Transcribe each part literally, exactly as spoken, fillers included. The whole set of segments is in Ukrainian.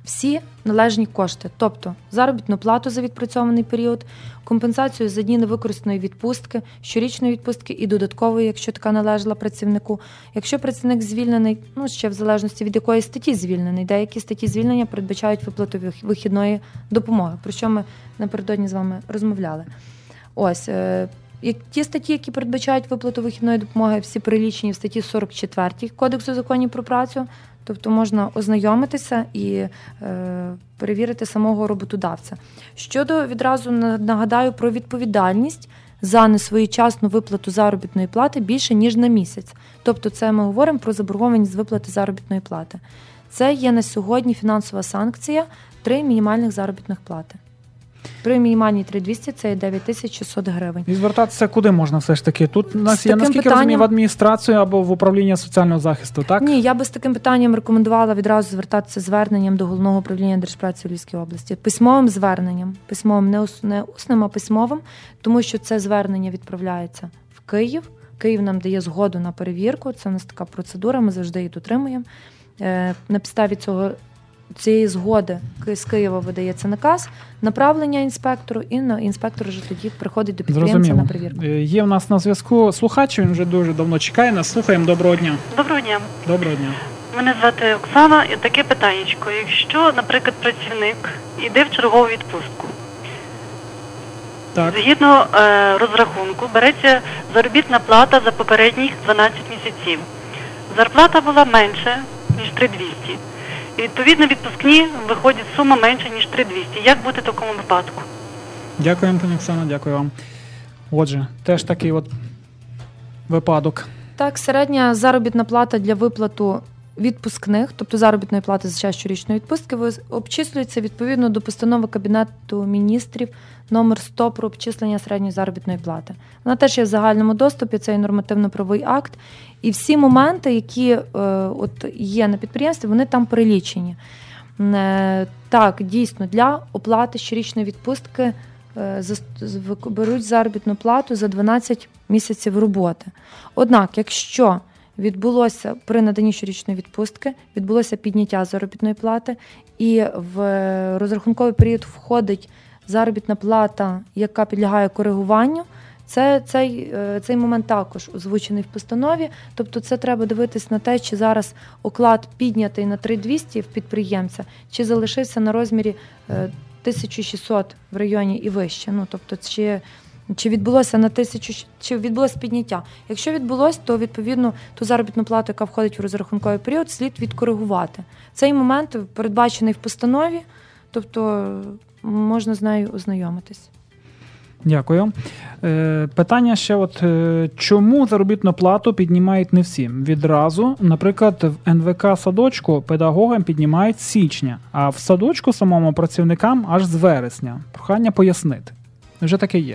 всі належні кошти, тобто заробітну плату за відпрацьований період, компенсацію за дні невикористаної відпустки, щорічної відпустки і додаткової, якщо така належала працівнику. Якщо працівник звільнений, ну ще в залежності від якої статті звільнений, деякі статті звільнення передбачають виплату вихідної допомоги, про що ми напередодні з вами розмовляли. Ось, ті статті, які передбачають виплату вихідної допомоги, всі перелічені в статті сорок четвертій Кодексу законів про працю, тобто можна ознайомитися і е, перевірити самого роботодавця. Щодо, відразу нагадаю про відповідальність за несвоєчасну виплату заробітної плати більше, ніж на місяць. Тобто це ми говоримо про заборгованість з виплати заробітної плати. Це є на сьогодні фінансова санкція три мінімальних заробітних плати. При мінімальній три тисячі двісті це є дев'ять тисяч шістсот гривень. І звертатися куди можна все ж таки? Тут у нас є, наскільки питанням... розумію, в адміністрацію або в управління соціального захисту, так? Ні, я би з таким питанням рекомендувала відразу звертатися зверненням до Головного управління Держпраці у Львівській області. Письмовим зверненням. Письмовим, не, ус... не усним, а письмовим, тому що це звернення відправляється в Київ. Київ нам дає згоду на перевірку. Це у нас така процедура, ми завжди її дотримуємо. Е, на підставі цього цієї згоди з Києва видається наказ, направлення інспектору, і на інспектор вже тоді приходить до підприємця Зрозуміло. На перевірку. Є в нас на зв'язку слухач, він вже дуже давно чекає нас. Слухаємо. Доброго дня. Доброго дня. Доброго дня. Мене звати Оксана, і таке питаннячко. Якщо, наприклад, працівник йде в чергову відпустку, так. Згідно е, розрахунку береться заробітна плата за попередніх дванадцять місяців. Зарплата була менше, ніж три тисячі двісті. І, відповідно, відпускні виходить сума менше, ніж три тисячі двісті. Як бути в такому випадку? Дякую, пані Оксана, дякую вам. Отже, теж такий от випадок. Так, середня заробітна плата для виплату відпускних, тобто заробітної плати за час щорічної відпустки, обчислюється відповідно до постанови Кабінету міністрів номер сто про обчислення середньої заробітної плати. Вона теж є в загальному доступі, це є нормативно-правовий акт. І всі моменти, які е, от є на підприємстві, вони там перелічені. Е, так, дійсно, для оплати щорічної відпустки е, за, беруть заробітну плату за дванадцять місяців роботи. Однак, якщо відбулося при наданні щорічної відпустки, відбулося підняття заробітної плати, і в розрахунковий період входить заробітна плата, яка підлягає коригуванню, це, цей, цей момент також озвучений в постанові. Тобто це треба дивитись на те, чи зараз оклад піднятий на три тисячі двісті в підприємця, чи залишився на розмірі тисяча шістсот в районі і вище. Ну, тобто, чи... Чи відбулося на тисячу, чи відбулося підняття? Якщо відбулося, то відповідно ту заробітну плату, яка входить в розрахунковий період, слід відкоригувати. Цей момент передбачений в постанові, тобто можна з нею ознайомитись. Дякую. Е, питання ще от, е, чому заробітну плату піднімають не всім? Відразу, наприклад, в ен ве ка садочку педагогам піднімають з січня, а в садочку самому працівникам аж з вересня. Прохання пояснити. Вже таке є.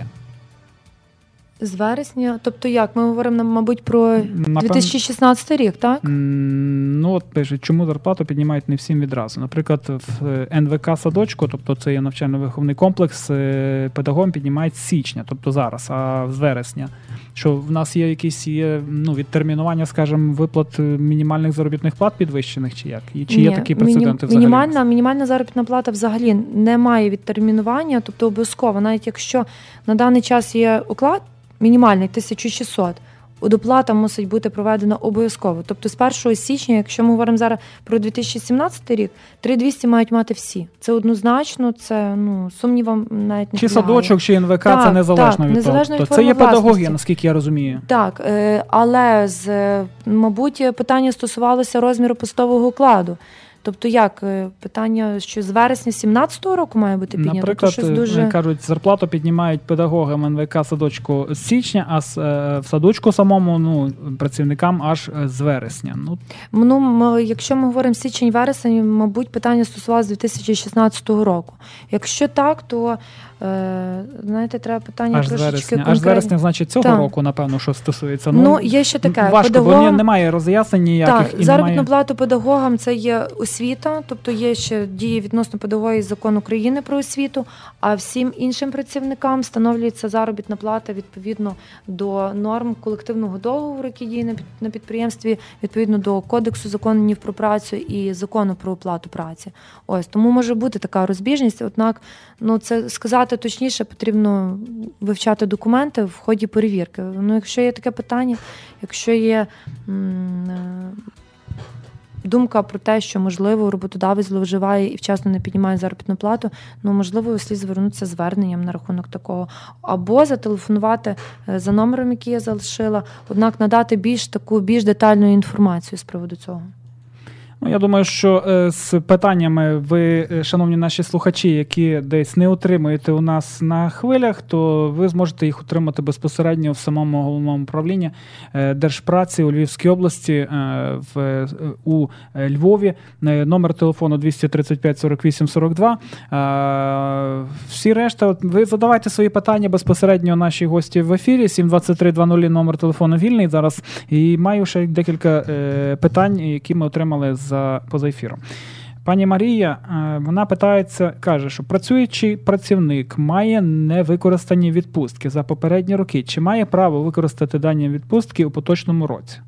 З вересня? Тобто як? Ми говоримо, мабуть, про Напевне... дві тисячі шістнадцятий рік, так? Ну, от пишуть, чому зарплату піднімають не всім відразу. Наприклад, в ен ве ка садочку, тобто це є навчально-виховний комплекс, педагогам піднімають з січня, тобто зараз, а з вересня. Що в нас є якісь є, ну, відтермінування, скажімо, виплат мінімальних заробітних плат підвищених, чи як? І чи Ні, є такі прецеденти взагалі? Мінімальна, мінімальна заробітна плата взагалі не має відтермінування, тобто обов'язково, навіть якщо на даний час є уклад мінімальний тисяча шістсот, доплата мусить бути проведена обов'язково. Тобто з першого січня, якщо ми говоримо зараз про дві тисячі сімнадцятий рік, три тисячі двісті мають мати всі. Це однозначно, це, ну, сумнівам навіть не Чи підлягає. Садочок, чи ен ве ка, так, це незалежно так, від незалежно того. від Це є форми педагогія, власності. наскільки я розумію. Так, але, з, мабуть, питання стосувалося розміру посадового окладу. Тобто як? Питання, що з вересня сімнадцятого року має бути піднято? Наприклад, щось дуже... вони кажуть, зарплату піднімають педагогам ен ве ка садочку з січня, а в садочку самому, ну, працівникам аж з вересня. Ну, ну ми, якщо ми говоримо січень-вересень, мабуть, питання стосувалося дві тисячі шістнадцятого року. Якщо так, то, е, знаєте, треба питання аж трошечки вересня. конкретні. Аж з вересня, значить, цього так. року, напевно, що стосується. Ну, ну є ще таке. Важко, Педагогам... бо немає роз'яснень ніяких. Так, і заробітну немає... плату педагогам – це є освітня освіта, тобто є ще діє відносно педагогів Закон України про освіту, а всім іншим працівникам встановлюється заробітна плата відповідно до норм колективного договору, який діє на підприємстві, відповідно до Кодексу законів про працю і Закону про оплату праці. Ось, тому може бути така розбіжність, однак, ну, це сказати точніше, потрібно вивчати документи в ході перевірки. Ну, якщо є таке питання, якщо є думка про те, що, можливо, роботодавець зловживає і вчасно не піднімає заробітну плату, ну, можливо, слід звернутися з зверненням на рахунок такого. Або зателефонувати за номером, який я залишила, однак надати більш таку, більш детальну інформацію з приводу цього. Ну, я думаю, що е, з питаннями ви, шановні наші слухачі, які десь не отримуєте у нас на хвилях, то ви зможете їх отримати безпосередньо в самому головному управлінні е, Держпраці у Львівській області, е, в, е, у Львові. Е, номер телефону двісті тридцять п'ять сорок вісім сорок два. Е, всі решта, от, ви задавайте свої питання безпосередньо нашій гості в ефірі. сім двадцять три двадцять номер телефону вільний зараз. І маю ще декілька е, питань, які ми отримали з За, поза ефіром. Пані Марія, вона питається, каже, що працюючий працівник має невикористані відпустки за попередні роки. Чи має право використати дані відпустки у поточному році?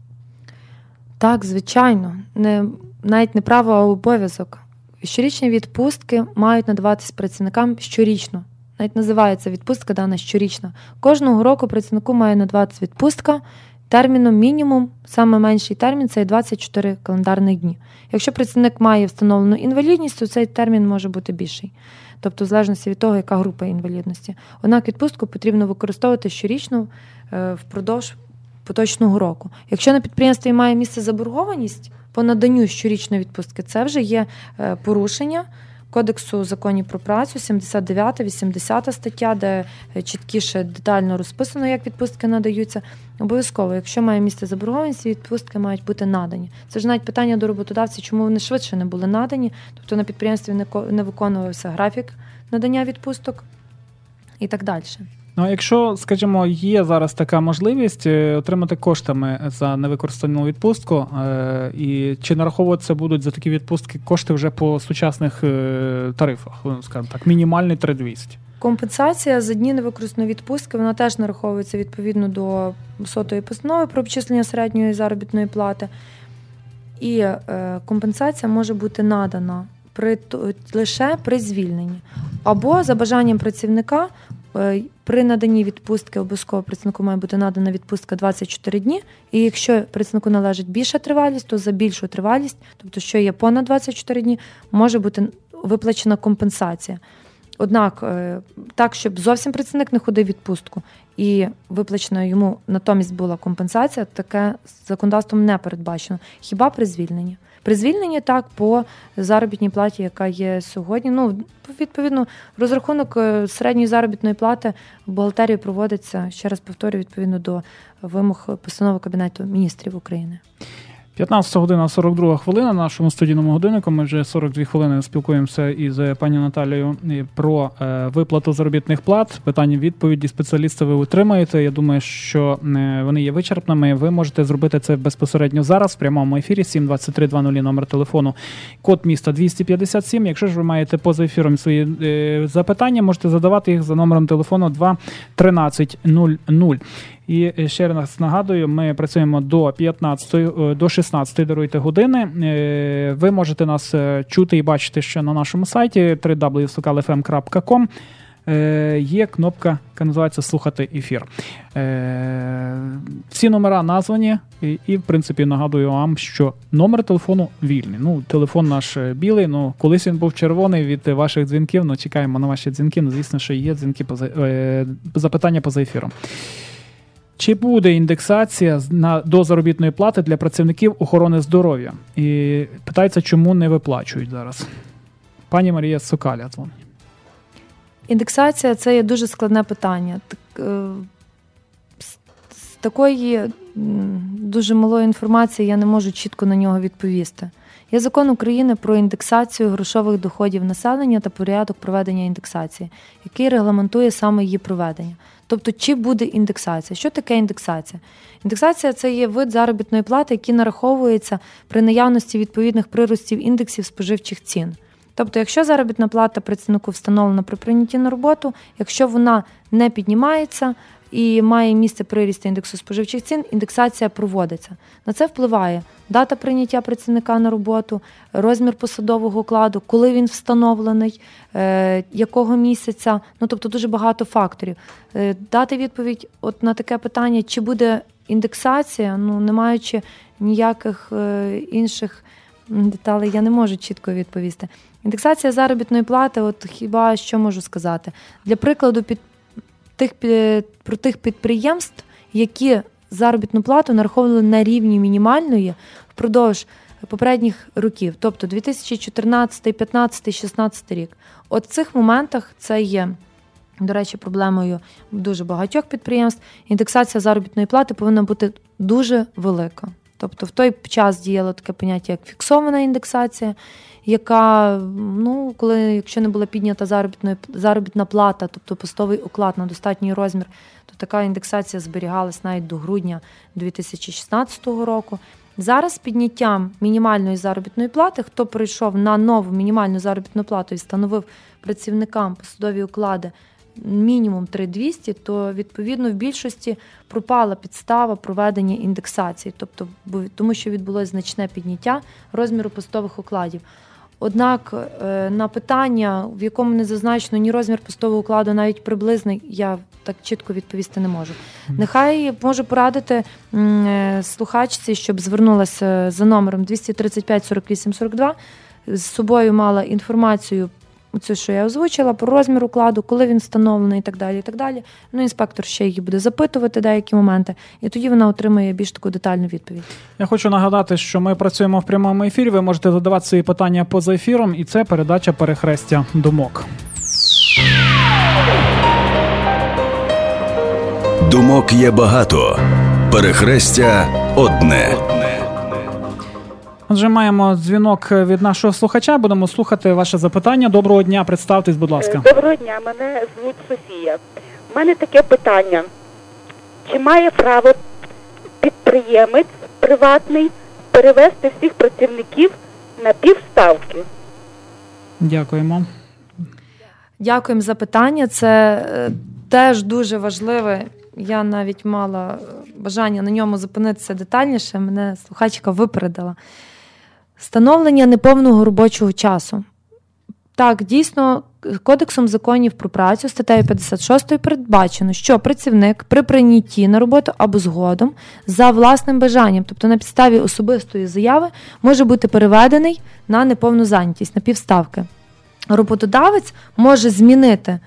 Так, звичайно. Не, навіть не право, а обов'язок. Щорічні відпустки мають надаватись працівникам щорічно. Навіть називається відпустка дана щорічна. Кожного року працівнику має надаватись відпустка терміном мінімум, саме менший термін – це двадцять чотири календарних дні. Якщо працівник має встановлену інвалідність, то цей термін може бути більший. Тобто, в залежності від того, яка група інвалідності. Однак відпустку потрібно використовувати щорічно впродовж поточного року. Якщо на підприємстві має місце заборгованість по наданню щорічної відпустки, це вже є порушення Кодексу законів про працю, сімдесят дев'ята, вісімдесята стаття, де чіткіше детально розписано, як відпустки надаються. Обов'язково, якщо має місце заборгованість, відпустки мають бути надані. Це ж навіть питання до роботодавців, чому вони швидше не були надані, тобто на підприємстві не виконувався графік надання відпусток і так далі. Ну, а якщо, скажімо, є зараз така можливість отримати коштами за невикористану відпустку, е- і чи нараховуватися будуть за такі відпустки кошти вже по сучасних е- тарифах, скажімо так, мінімальний три тисячі двісті? Компенсація за дні невикористаної відпустки, вона теж нараховується відповідно до сотої постанови про обчислення середньої заробітної плати. І е- компенсація може бути надана при, лише при звільненні. Або за бажанням працівника при наданні відпустки обов'язково працівнику має бути надана відпустка двадцять чотири дні, і якщо працівнику належить більша тривалість, то за більшу тривалість, тобто що є понад двадцять чотири дні, може бути виплачена компенсація. Однак, так, щоб зовсім працівник не ходив відпустку і виплачена йому натомість була компенсація, таке законодавством не передбачено. Хіба при звільненні? При звільненні, так, по заробітній платі, яка є сьогодні. Ну, відповідно, розрахунок середньої заробітної плати в бухгалтерії проводиться, ще раз повторюю, відповідно до вимог постанови Кабінету міністрів України. п'ятнадцята година сорок друга хвилина на нашому студійному годиннику. Ми вже сорок дві хвилини спілкуємося із пані Наталією про виплату заробітних плат. Питання-відповіді спеціаліста ви отримаєте. Я думаю, що вони є вичерпними. Ви можете зробити це безпосередньо зараз в прямому ефірі. сім двадцять три двадцять номер телефону, код міста двісті п'ятдесят сім. Якщо ж ви маєте поза ефіром свої запитання, можете задавати їх за номером телефону два тринадцять нуль нуль. І ще раз нагадую, ми працюємо до п'ятнадцятої, до шістнадцятої, даруйте, години. Ви можете нас чути і бачити ще на нашому сайті дабл ю дабл ю дабл ю крапка сокал еф ем крапка ком. Є кнопка, яка називається «Слухати ефір». Всі номера названі і, і, в принципі, нагадую вам, що номер телефону вільний. Ну, телефон наш білий, ну, колись він був червоний від ваших дзвінків, ну, чекаємо на ваші дзвінки, ну, звісно, що є дзвінки, поза, е, запитання поза ефіром. Чи буде індексація на, до заробітної плати для працівників охорони здоров'я? І питається, чому не виплачують зараз? Пані Марія з Сокаля дзвонить. Індексація – це є дуже складне питання. Так, з такої дуже малої інформації я не можу чітко на нього відповісти. Є закон України про індексацію грошових доходів населення та порядок проведення індексації, який регламентує саме її проведення. Тобто, чи буде індексація? Що таке індексація? Індексація – це є вид заробітної плати, який нараховується при наявності відповідних приростів індексів споживчих цін. Тобто, якщо заробітна плата працівнику встановлена при прийнятті на роботу, якщо вона не піднімається і має місце приріст індексу споживчих цін, індексація проводиться. На це впливає дата прийняття працівника на роботу, розмір посадового окладу, коли він встановлений, е, якого місяця, ну тобто дуже багато факторів. Е, дати відповідь от на таке питання, чи буде індексація, ну не маючи ніяких е, інших деталей, я не можу чітко відповісти. Індексація заробітної плати, от хіба що можу сказати. Для прикладу, під тих, про тих підприємств, які заробітну плату нараховували на рівні мінімальної впродовж попередніх років, тобто дві тисячі чотирнадцятий, п'ятнадцятий, шістнадцятий рік. От в цих моментах це є, до речі, проблемою дуже багатьох підприємств. Індексація заробітної плати повинна бути дуже велика. Тобто в той час діяло таке поняття, як фіксована індексація, яка, ну, коли, якщо не була піднята заробітна, заробітна плата, тобто постовий оклад на достатній розмір, то така індексація зберігалась навіть до грудня дві тисячі шістнадцятого року. Зараз з підняттям мінімальної заробітної плати, хто прийшов на нову мінімальну заробітну плату і встановив працівникам посадові оклади мінімум три тисячі двісті, то, відповідно, в більшості пропала підстава проведення індексації, тобто, тому що відбулося значне підняття розміру постових окладів. Однак на питання, в якому не зазначено ні розмір постового окладу, навіть приблизний, я так чітко відповісти не можу. Нехай можу порадити слухачці, щоб звернулася за номером двісті тридцять п'ять сорок вісім сорок два, з собою мала інформацію, оце, що я озвучила, про розмір укладу, коли він встановлений і так далі, і так далі. Ну, інспектор ще її буде запитувати деякі моменти, і тоді вона отримає більш таку детальну відповідь. Я хочу нагадати, що ми працюємо в прямому ефірі, ви можете задавати свої питання поза ефіром, і це передача «Перехрестя думок». Думок є багато, перехрестя одне. Отже, маємо дзвінок від нашого слухача, будемо слухати ваше запитання. Доброго дня, представтесь, будь ласка. Доброго дня, мене звуть Софія. У мене таке питання. Чи має право підприємець приватний перевести всіх працівників на півставки? Дякуємо. Дякуємо за питання. Це теж дуже важливе. Я навіть мала бажання на ньому зупинитися детальніше. Мене слухачка випередила. Встановлення неповного робочого часу. Так, дійсно, Кодексом законів про працю статтею п'ятдесят шість передбачено, що працівник при прийнятті на роботу або згодом за власним бажанням, тобто на підставі особистої заяви, може бути переведений на неповну зайнятість, на півставки. Роботодавець може змінити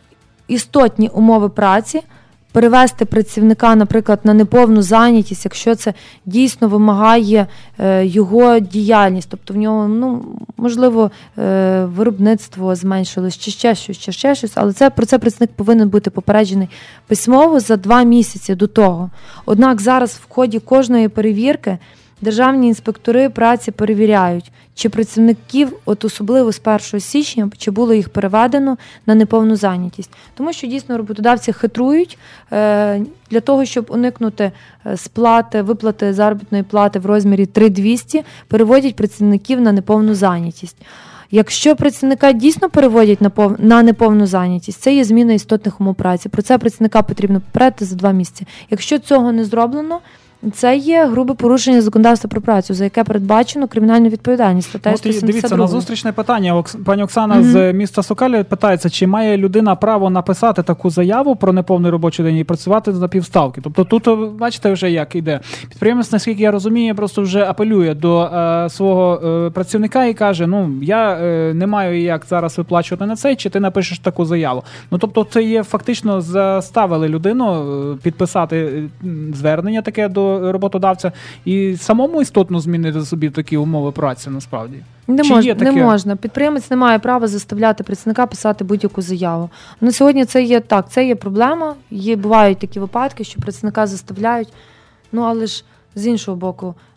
істотні умови праці, перевести працівника, наприклад, на неповну зайнятість, якщо це дійсно вимагає е, його діяльність, тобто в нього, ну, можливо, е, виробництво зменшилось, чи ще щось, чи ще щось, але це, про це працівник повинен бути попереджений письмово за два місяці до того. Однак зараз в ході кожної перевірки державні інспектори праці перевіряють, чи працівників, от особливо з першого січня, чи було їх переведено на неповну зайнятість. Тому що дійсно роботодавці хитрують е, для того, щоб уникнути сплати, виплати заробітної плати в розмірі три тисячі двісті, переводять працівників на неповну зайнятість. Якщо працівника дійсно переводять на, пов... на неповну зайнятість, це є зміна істотних умов праці. Про це працівника потрібно попередити за два місяці. Якщо цього не зроблено, це є грубе порушення законодавства про працю, за яке передбачено кримінальну відповідальність. Статтею сто сімдесят два. Дивіться, на зустрічне питання. Пані Оксана mm-hmm. з міста Сокалі питається, чи має людина право написати таку заяву про неповний робочий день і працювати за півставки. Тобто тут, бачите, вже як іде. Підприємець, наскільки я розумію, просто вже апелює до е, свого е, працівника і каже, ну, я е, не маю як зараз виплачувати на цей, чи ти напишеш таку заяву. Ну, тобто це є фактично заставили людину підписати звернення таке до роботодавця і самому істотно змінити собі такі умови праці насправді? Не, мож, таке... не можна. Підприємець не має права заставляти працівника писати будь-яку заяву. На сьогодні це є так, це є проблема. Є, бувають такі випадки, що працівника заставляють, ну але ж з іншого боку,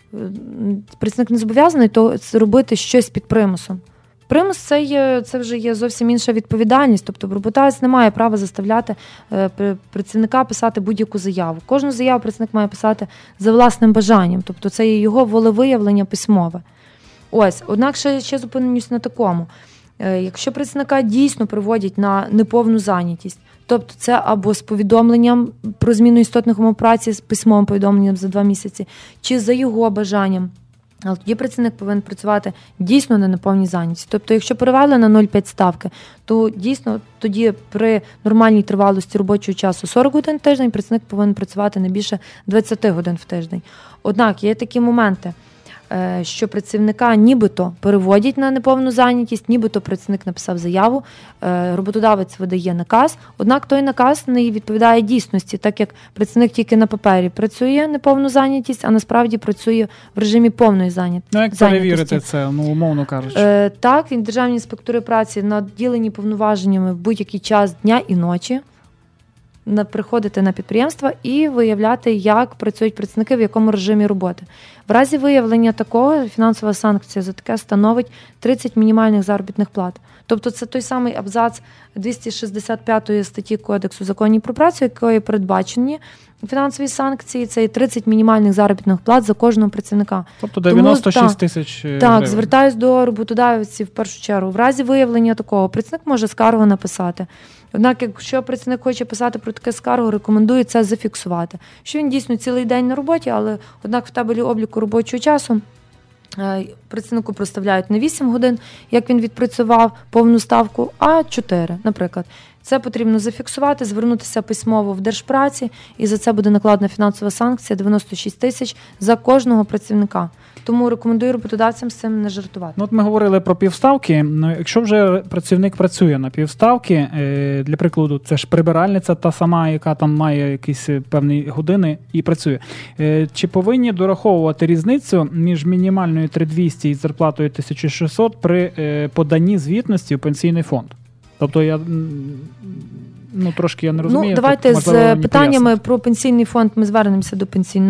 Працівник не зобов'язаний то робити щось під примусом. Примус – це, є, це вже є зовсім інша відповідальність. Тобто роботодавець не має права заставляти працівника писати будь-яку заяву. Кожну заяву працівник має писати за власним бажанням. Тобто це є його волевиявлення письмове. Ось, однак ще, ще зупинюсь на такому. Якщо працівника дійсно приводять на неповну зайнятість, тобто це або з повідомленням про зміну істотних умов праці, з письмовим повідомленням за два місяці, чи за його бажанням, але тоді працівник повинен працювати дійсно на неповній зайнятості. Тобто, якщо перевели на нуль цілих п'ять ставки, то дійсно тоді при нормальній тривалості робочого часу сорок годин в тиждень працівник повинен працювати не більше двадцять годин в тиждень. Однак є такі моменти, що працівника нібито переводять на неповну зайнятість, нібито працівник написав заяву, роботодавець видає наказ, однак той наказ не відповідає дійсності, так як працівник тільки на папері працює неповну зайнятість, а насправді працює в режимі повної зайнятості. Ну, як перевірити це, ну, умовно кажучи? Так, державні інспектори праці наділені повноваженнями в будь-який час дня і ночі приходити на підприємства і виявляти, як працюють працівники, в якому режимі роботи. В разі виявлення такого фінансова санкція за таке становить тридцять мінімальних заробітних плат. Тобто це той самий абзац двісті шістдесят п'ятої статті Кодексу законів про працю, якою передбачені фінансові санкції, це і тридцять мінімальних заробітних плат за кожного працівника. Тобто дев'яносто шість тисяч гривень. Так, звертаюсь до роботодавців в першу чергу. В разі виявлення такого працівник може скаргу написати. Однак, якщо працівник хоче писати про таке скаргу, рекомендую це зафіксувати. Що він дійсно цілий день на роботі, але однак в табелі обліку робочого часу працівнику проставляють не вісім годин, як він відпрацював повну ставку, а чотири, наприклад. Це потрібно зафіксувати, звернутися письмово в Держпраці, і за це буде накладена фінансова санкція дев'яносто шість тисяч за кожного працівника. Тому рекомендую роботодавцям з цим не жартувати. Ну, от ми говорили про півставки. Якщо вже працівник працює на півставки, для прикладу, це ж прибиральниця та сама, яка там має якісь певні години і працює. Чи повинні дораховувати різницю між мінімальною три тисячі двісті і зарплатою тисяча шістсот при поданні звітності в пенсійний фонд? Тобто я, ну, трошки я не розумію. Ну, давайте так, з питаннями про пенсійний фонд ми звернемося до пенсійного